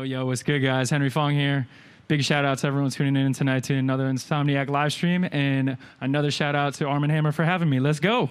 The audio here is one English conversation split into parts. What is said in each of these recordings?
Yo, what's good, guys? Henry Fong here. Big shout out to everyone tuning in tonight to another Insomniac live stream, and another shout out to Arm & Hammer for having me. Let's go.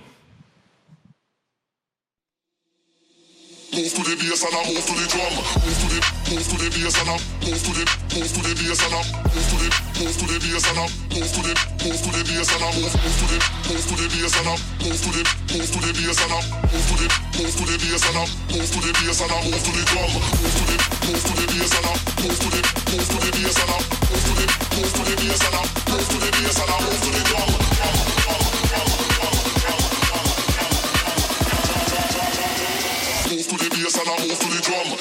Move to the bass and I move to the drum. Move to the bass and I move to the bass and I move to the bass and I move to the bass and I move to the bass and I move to the bass and I move to the bass and I move to the bass and I move to the drum. Move to the bass and I move to the bass and I move to the bass and I move to the bass and I move to the drum. Move to the bass and I move to the drum.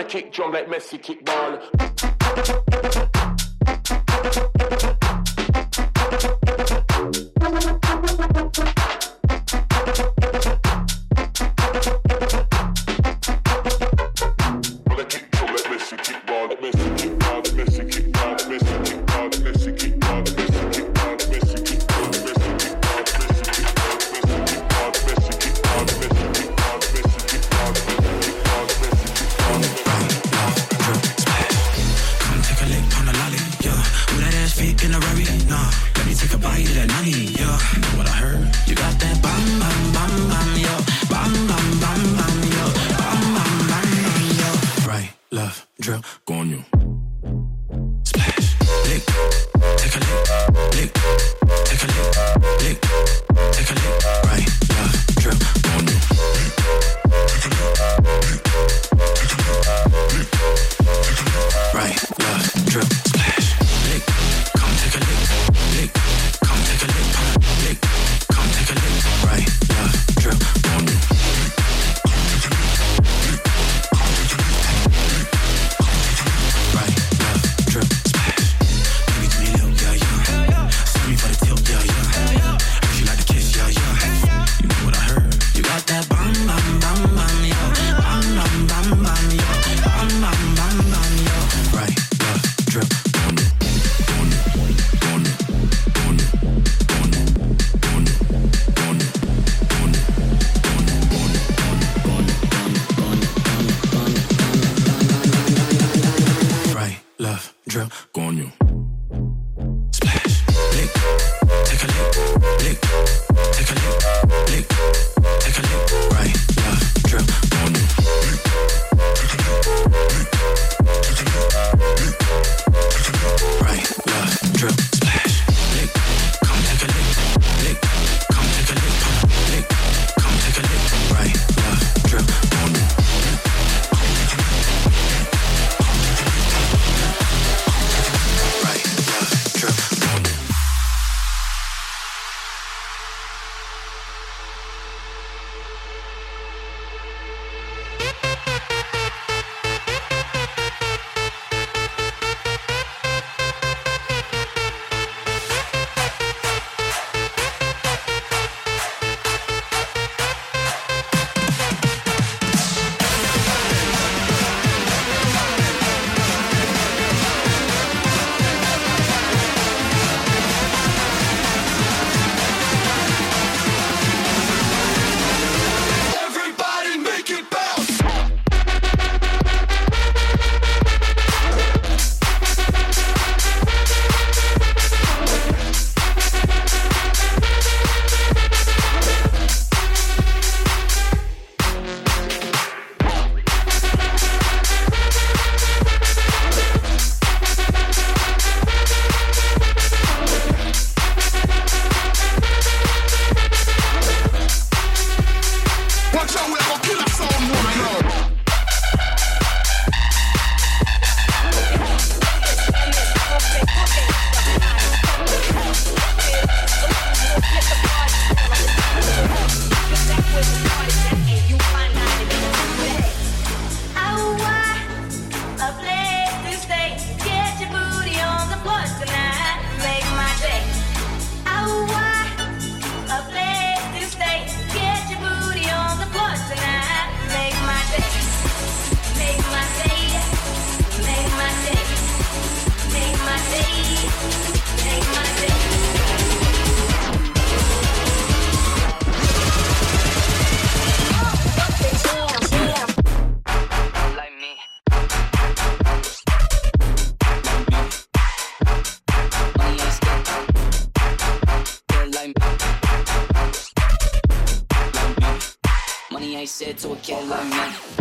kick drum like Messi kick ball. said to a kid like me.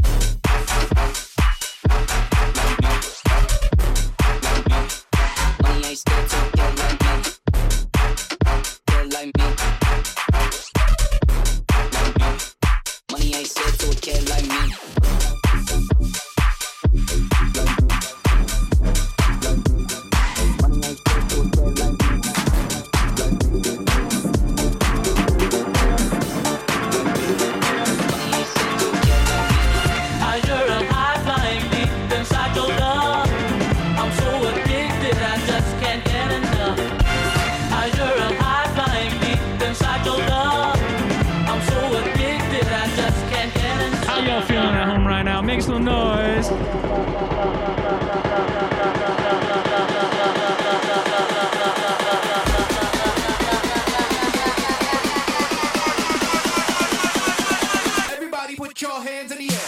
Money ain't scared to a kid like me. Kid like me. Money ain't scared to a kid like me. You're a high flying bee. some noise. Everybody put your hands in the air.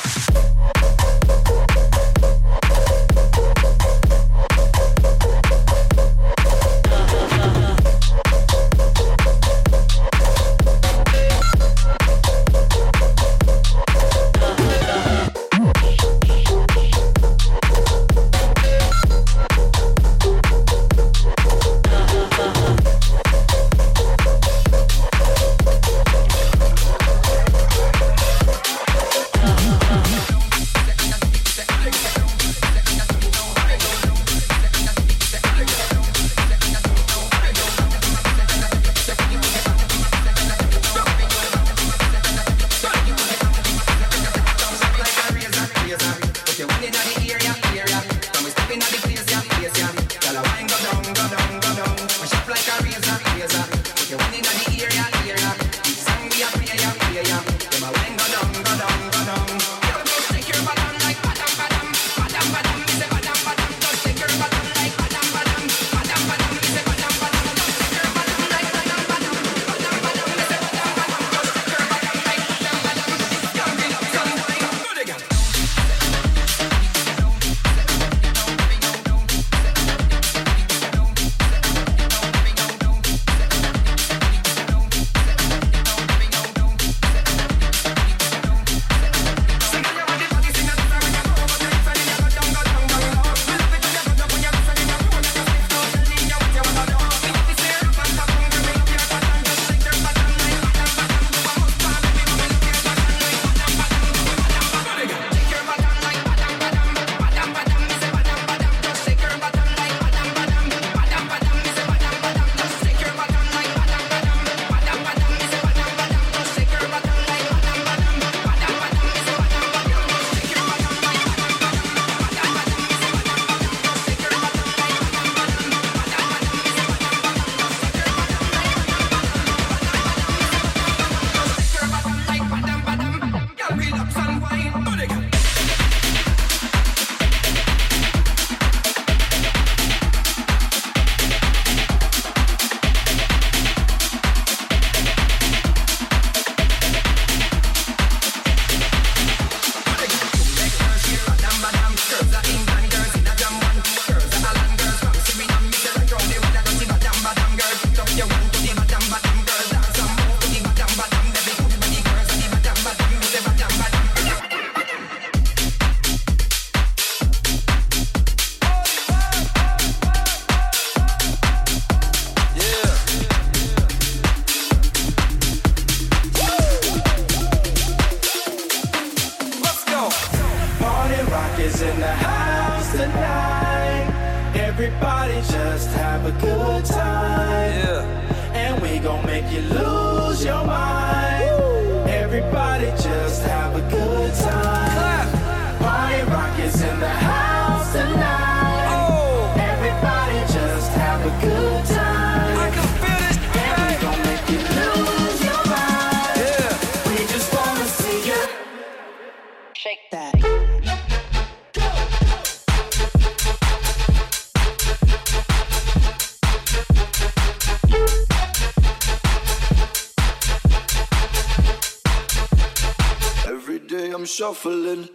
Shuffling.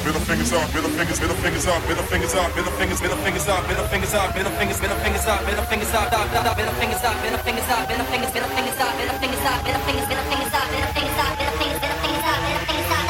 middle fingers up, middle fingers up, middle fingers up, middle fingers up, middle fingers up, middle fingers up, middle fingers up, middle fingers up, middle fingers up, middle fingers up, middle fingers up, middle fingers, middle fingers up, middle fingers up, middle fingers, middle fingers up, middle fingers up, middle fingers, middle fingers up, middle fingers up.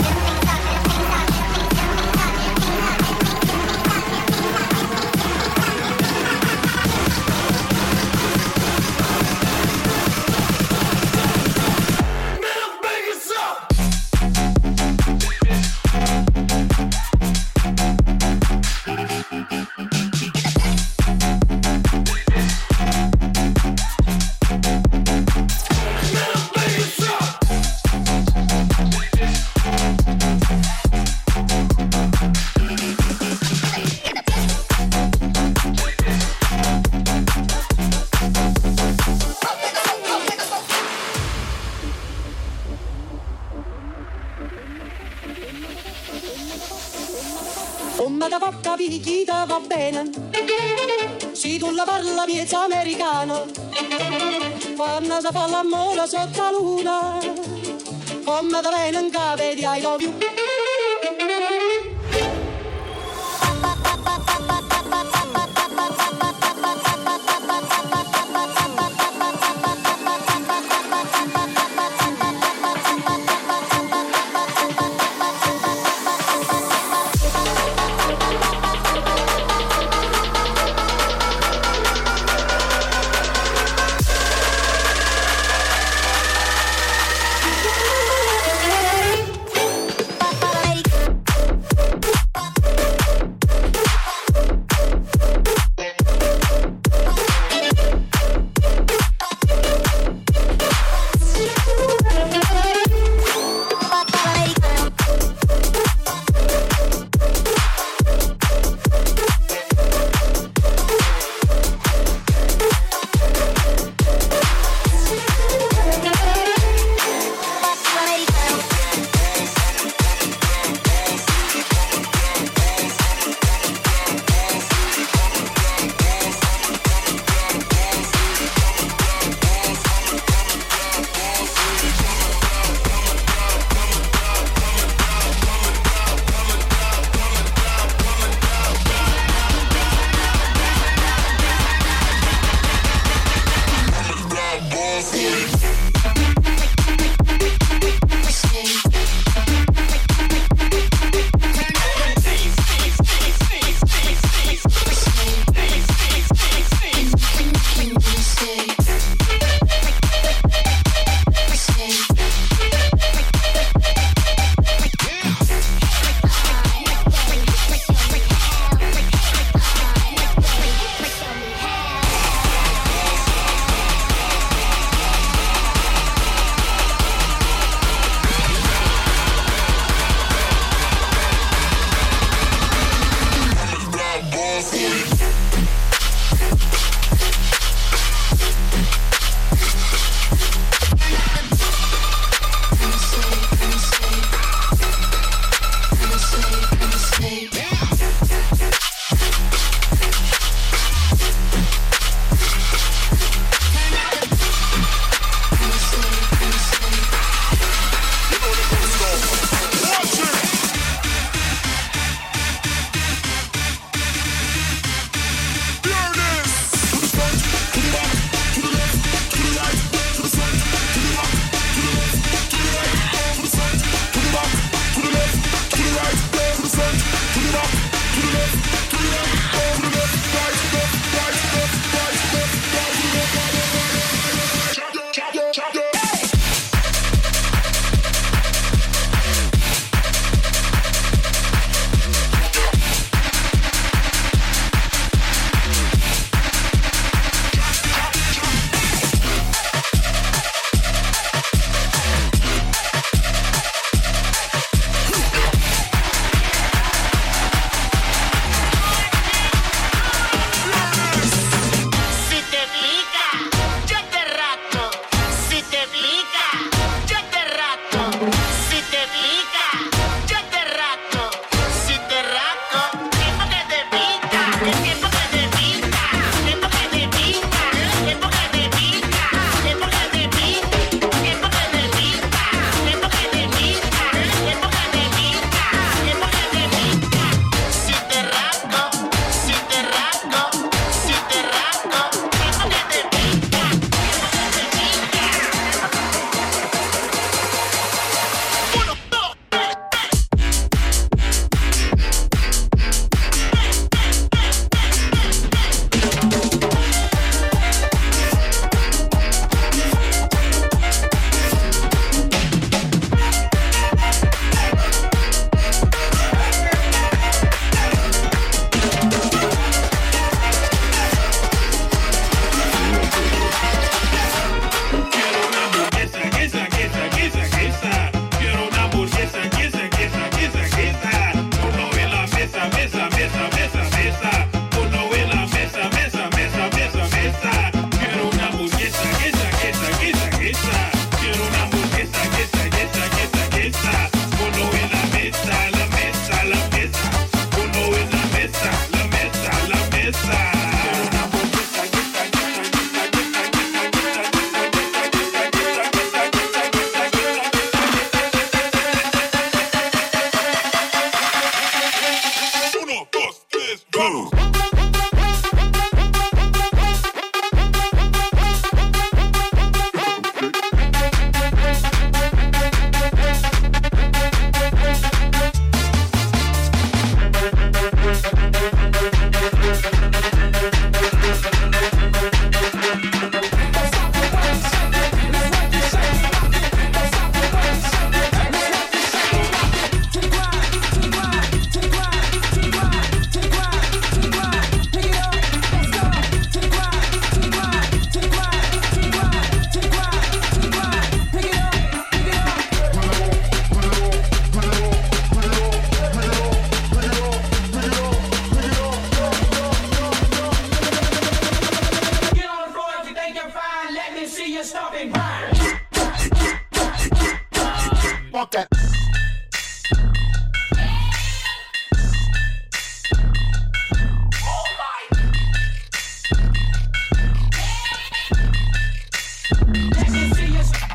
Chi va bene, se tu la parla miezza americano, quando si fa l'amore sotto la luna, come da bene in capo di I love you. you stop and grind. Fuck that. Let me see you stop.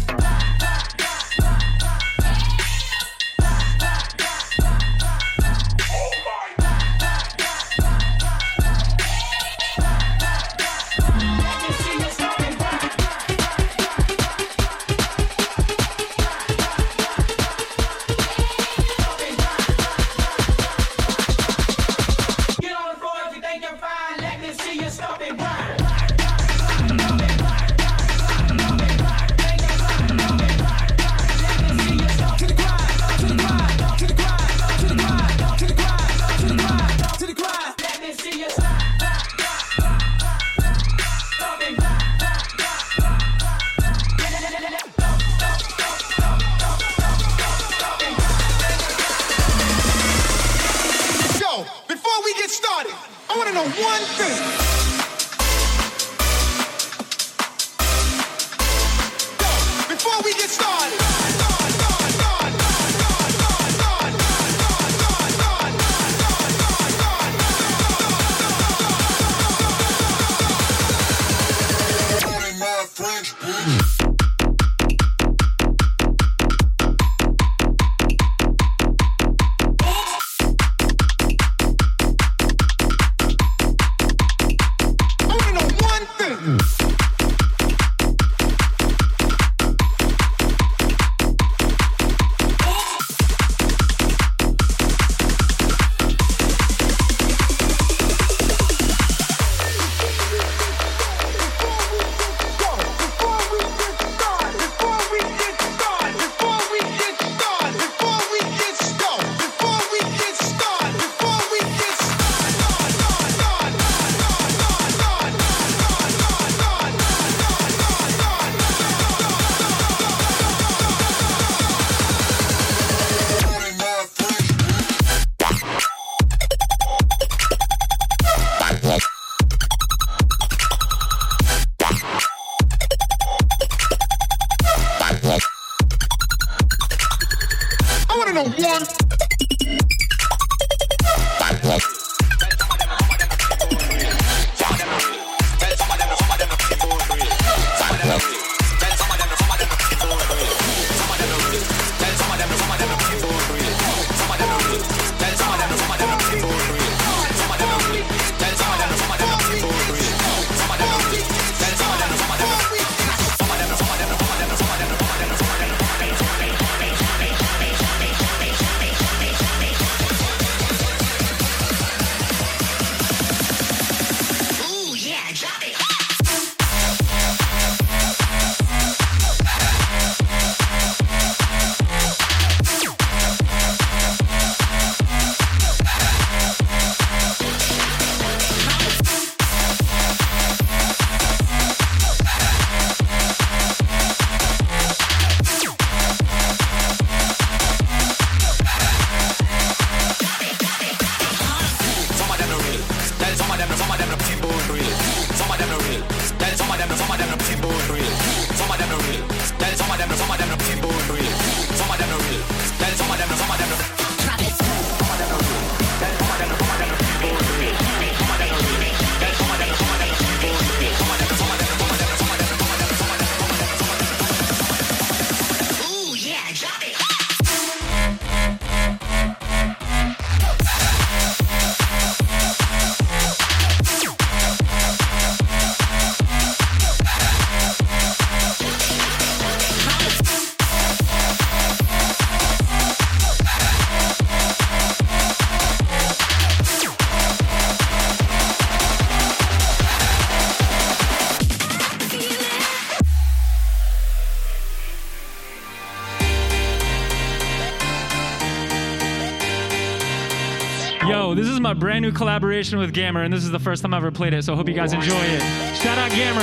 Yo, this is my brand new collaboration with Gammer, and this is the first time I've ever played it, so I hope you guys enjoy it. Shout out Gammer.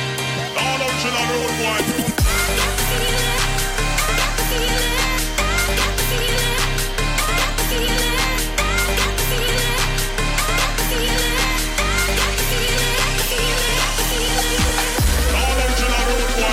All out to the road, boy. All out to the road, boy.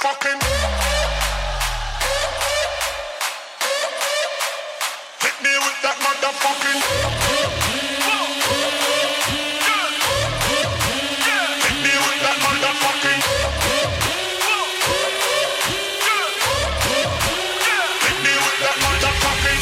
motherfucking. Hit me with that motherfucking. Hit me with that motherfucking. Hit me with that motherfucking.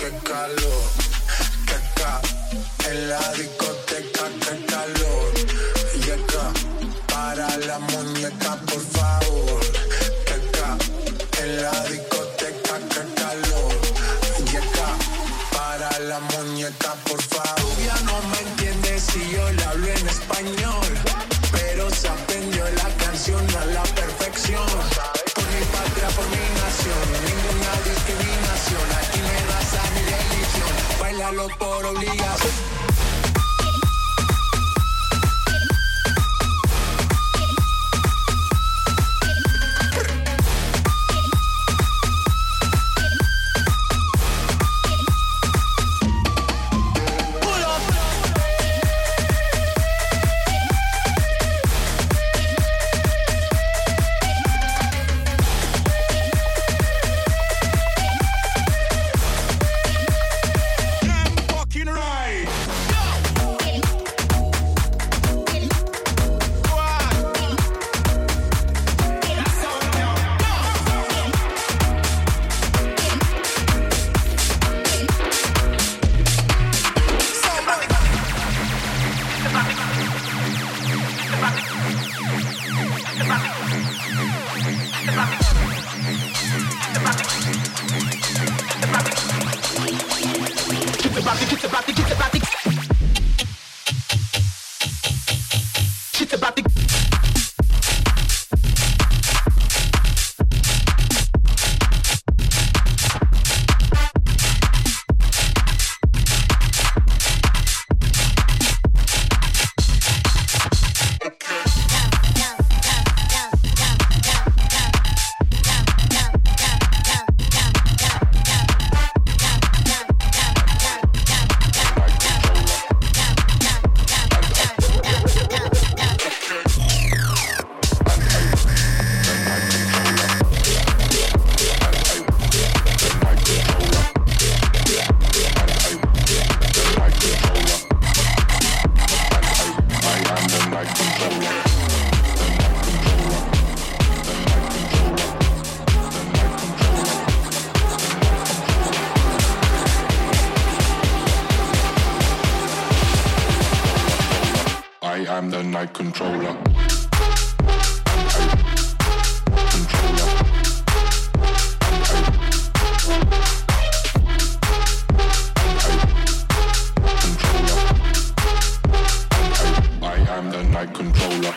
qué calor, en la discoteca, qué calor. Y acá, para la muñeca, por favor. Que acá, en la discoteca, qué calor. Y acá, para la muñeca, por favor. Ya no me entiendes si yo le hablo en español, pero se aprendió la canción a la perfección. Por mi patria, por mi nación, ninguna discriminación. Aquí no hay raza ni religión, bailalo por obligación. I'm the night controller. I am the night controller.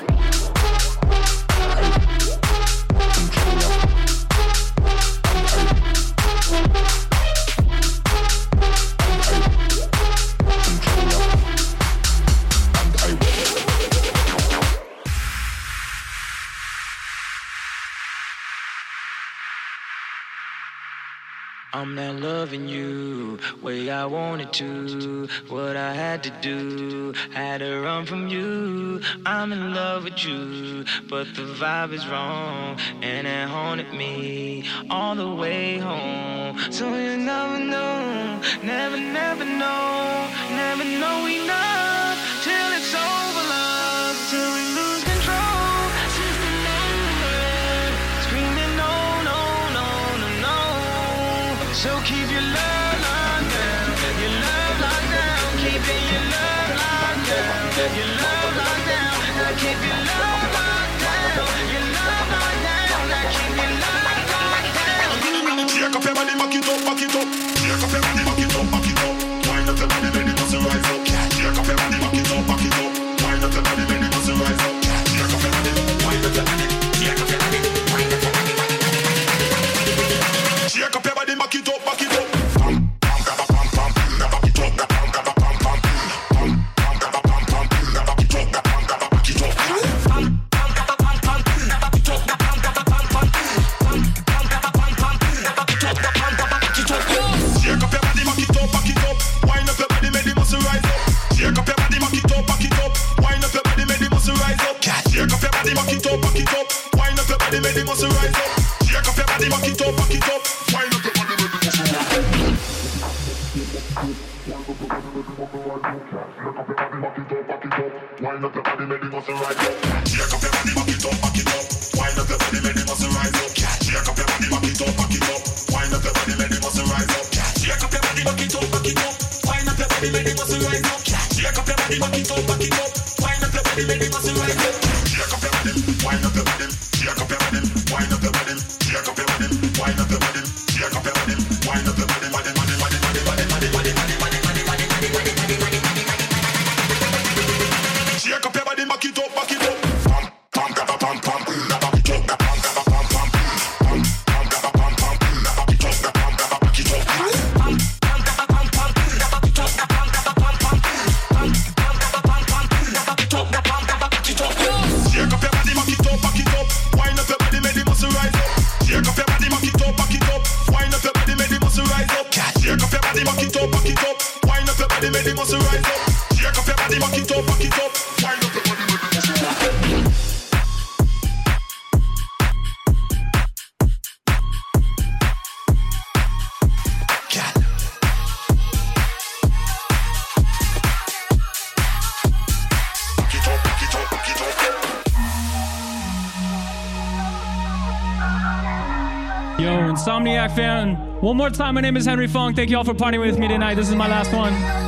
I'm not loving you way I wanted to. What I had to do, had to run from you. I'm in love with you, but the vibe is wrong, and it haunted me all the way home. So you never know, never know, never know enough till it's over, love, till we lose control. Since the moment, screaming no, no, no, no, no. So keep your love locked down, your love locked down, keeping your love locked down, your love locked down. Now keep your love locked down, your love locked down. Now keep your love locked down. Shake up your body, back it up, back it up. Shake up your body, back it up, back it up. Wind up your body, then it must rise up. Shake up your body, back it up, back it up. Wind up your body, then it must rise up. Shake up your body, wind up your body. Shake up your body, wind up your body. Shake up your body, back it up, back it up. muscle rise up. Shake up your body, back it up, back it up. Wind up your body, make the muscle rise up. Yo, Insomniac fan. One more time, my name is Henry Fong. Thank you all for partying with me tonight. This is my last one.